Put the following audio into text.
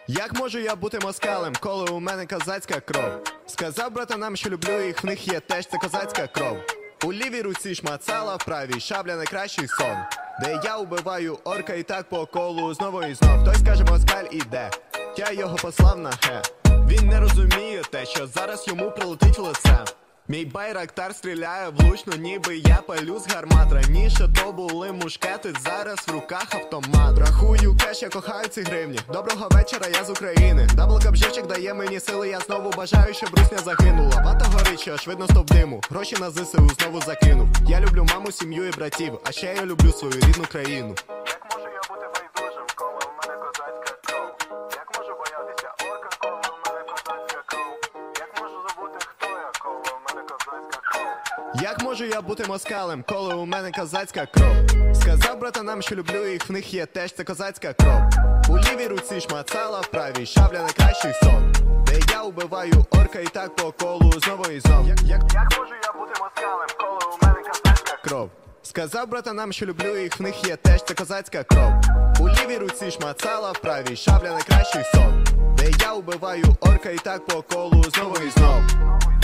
Як можу я бути москалем, коли у мене козацька кров? Сказав братанам, що люблю їх, в них є теж це козацька кров. У лівій руці шмацала, в правій шабля найкращий сон. Де я убиваю орка і так по колу знову і знов. Хтось каже, москаль іде, я його послав на ге. Він не розуміє те, що зараз йому прилетить в лице. Мій байрактар стріляє влучно, ніби я палю з гармат. Раніше то були мушкети, зараз в руках автомат. Рахую кеш, я кохаю ці гривні. Доброго вечора, я з України. Даблкапжевчик дає мені сили, я знову бажаю, щоб Русня загинула. Вата горить, що аж видно стовп диму. Гроші на ЗСУ знову закинув. Я люблю маму, сім'ю і братів, а ще я люблю свою рідну країну. Як можу я бути байдужим, коли у мене козацька кров? Як можу боятися орка, коли у мене козацька кров? Як можу забути, хто я, коли у мене козацька кров? Як можу я бути москалем, коли у мене козацька кров? Сказав братанам, що люблю їх, в них є теж це козацька кров. У лівій руці шмацала, в правій шабля найкращий сон. Де я убиваю орка і так по колу знову і знов. Як можу я бути москалем, коли у мене козацька Кров. Сказав братанам, що люблю їх, в них є теж це козацька кров. У лівій руці шмацала, в правій шабля найкращий сон. Де я убиваю орка і так по колу знову і знов. кров?